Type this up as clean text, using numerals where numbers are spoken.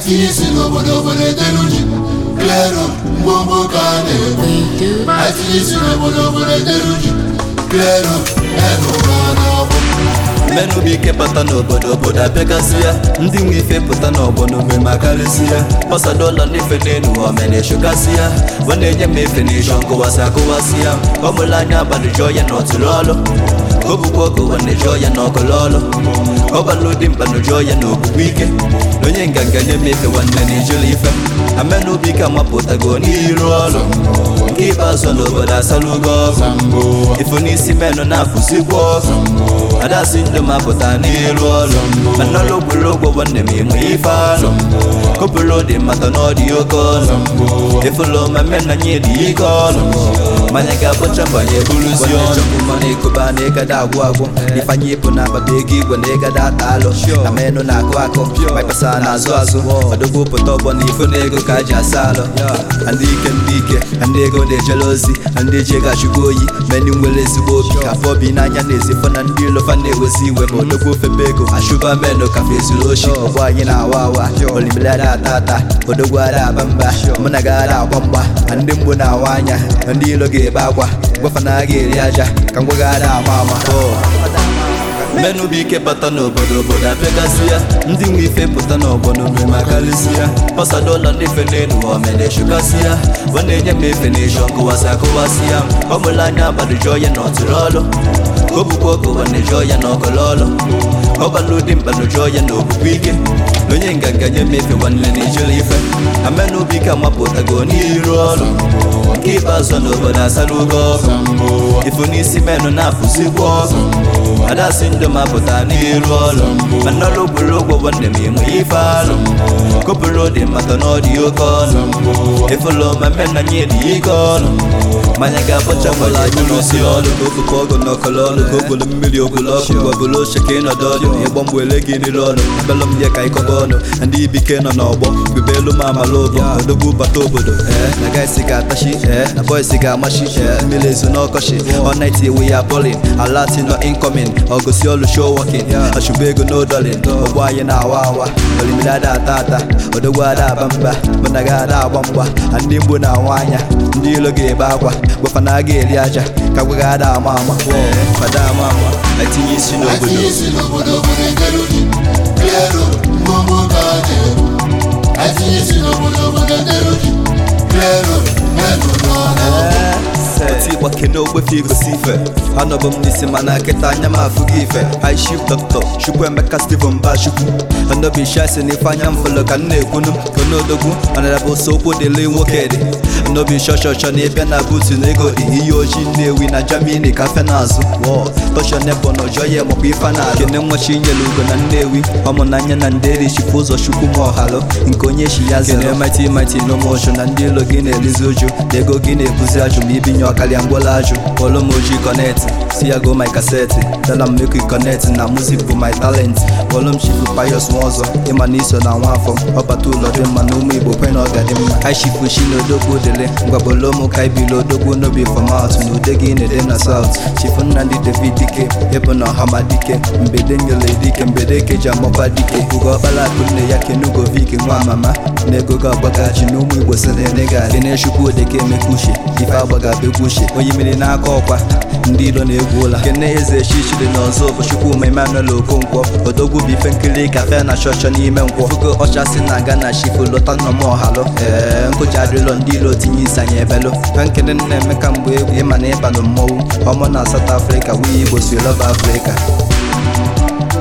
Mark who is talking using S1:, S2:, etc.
S1: Atisi n'obodo deluji Klero mbombo kane Atisi n'obodo deluji Klero enu kana
S2: Menu bike pata n'obodo apekasịa ndị nwe ife pụta n'ọgbọ n'ogbe makarịsịa ọsadola n'ife n'elu omene shukasịa ọ na-enye m efe n'isho nkụwasịa ọ mụrụ anya abalị jụọ ya n'ọtụrụ ọlụ o bukwa oge nwanne jụọ ya n'ọkụlụ ọlụ ọ balụ dị mkpa na jụọ ya n'ogbugbu ike onye nganga nye m efe nwanne na ijụlụ ife amenu bike amapụtago n'iru ọlụ nke ikpeazụ n'obodo asalugo ọgụ ifo n'isi menụ na-afụzikwa ọgụ adasị ndụ mapụta n'iru ọlụ mana ọlụ ogbologbo nwanne m ịmụ ife alụ kopụlụ dị mata na ọ dị oke ọlụ ifụlụ ma mena nye dị ike ọlụ manya ga-abụcha mbanye buruzi ọlụ mana ịkụba na ịgada agwụ ifanye ịpụ na akpata ego igwe na ịgada ata alụ na menụ na-akụ akụ maịpasa na-azụ ọdụgwu pụta ọgbọ na ifo na ego ka a ji asa alụ ndị ike ndị ego na-ejele ozi ndị ji ego achụkwa oyi meni nwere ezigbo obi ka afọ bi n'anya na-ezifọ na ndị ilofa na-ewezi iwe ma odogwu ofebe ego achụba menụ ka fezuru oshi ọgbọ anyị na-awa olimelada ata odogwu ada aba mba mụ na gara agba mgba na ndị mgbu na-awa anya na ndị ilo ga-ebe akwa gwafa na aga eri aja ka ngwa gara ama menu bike bata n'obodo apekasịa ndị nwe ife pụta n'ọgbọ n'ogbe makarịsịa ọsadola n'ife n'elu omene shukasịa ọ na-enye m efe n'isho nkụwasịa ọ mụrụ anya abalị jụọ ya n'ọtụrụ ọlụ o bukwa oge nwanne jụọ ya n'ọkụlụ ọlụ ọ balụ dị mkpa na jụọ ya n'ogbugbu ike onye nganga nye m efe nwanne na ijụlụ ife amenu bike amapụtago n'iru ọlụ nke ikpeazụ n'obodo asalugo ọgụ ifo n'isi menụ na-afụzikwa ọgụ adasị ndụ mapụta n'iru ọlụ mana ọlụ ogbologbo nwanne m ịmụ ife alụ kopụlụ dị mata na ọ dị oke ọlụ ifụlụ ma mena nye dị ike ọlụ manya ga-abụcha gbala anyị n'osi ọlụ ka ofufe ọgụ n'ọkọlụ ọlụ ka ogbolo mmiri ogbolo ọkụ gwabụlụ oche ka ị nọdụ ọdụ ịgbọ mgbele gị niile ọnụ abịalụ m ya ka ịkọba ọnụ ndị ibike nọ n'ọgbọ bube elu ma amala ụbọ odogwu bata obodo na gaisi ga-atachi na boisi ga-amachi mmiri ezu n'ọkọchi all night we are balling alati no incoming ọgụsi ọlụ show working achụba ego no dolin ọgbọ anyị na-awa olimelada ata odogwu ada aba mba mụ na ga ada agba mgba na ndị mgbu na-awa anya ndị ilo ga-ebe akwa gwafa na aga eri aja ka gwa ga-ada ama fada ama etinye isi n'obodo
S1: deluji Klero mbombo kane Atisi n'obodo deluji Klero enu kana
S2: oti gbake n'ogbefe igosi ife anọbụ m n'isi mana nkịta anya m afụghị ife high chief doctor Chukwuemeka Stephen Bachukwu anobi shasi n'ife anya m fụlụ ka m na-ekwunu konodogwu ọnarabụ so okwu dịle nwoke dị anobi shọshọshọ na ịbịa na butu na ego dị ihe ojii Nnewi na Germany ka fe n'azụ tọshọ nebo na ọjọ ya makwa ife na kene nwachi nyere ugo na Nnewi ọmụnanya na nderi chifu ụzọ chukwu m ọhalụ nke onye shi ya zere mighty n'ụmụọchụ na ndị ilo gị na-elizi uju na ego gị na-ebuzi ajụ ma ibinye ọkalịa mgbola ajụ olomoji connect si ya go my cassette tell am make we connect na music bụ my talent olom chifu Pius Nwozo ịma na iso na nwafọ ọbata ụlọ dị mma na ụmụ Igbo kwe na ọ ga-adị mma aishifu shi na odogwu dele ngwabolomu ka ibili odogwu n'obi format na ude gị na-ede na south chifu Nnamdi David Dike ịbụ na ọhama dike mbede nyele dike mbede keji amọkwa dike ugo ọkpala akụ nne ya kenugo viki nwa mama na ego ga agbagaji na ụmụ Igbo sere nega kene chukwu odeke emeka uche ife agbaga begwu uche onye mmiri n'aka ọkwa ndị ilo na-egwu ụla kene eze chichiri n'ọzọ bụ Chukwuma Emmanuel Okonkwo odogwu bụ ife nkiri kafe na chọchọ n'ime nkwọ fugo ọcha si na aga na chifu lọta nnọm ọhalụ nkụja adịlọ ndị ilo tinye isi anyị ebelụ ka nkene nna Emeka mgbe egwu ịma na ịba na mmọnwụ ọmụ na South Africa nwunye Igbo si lọba Africa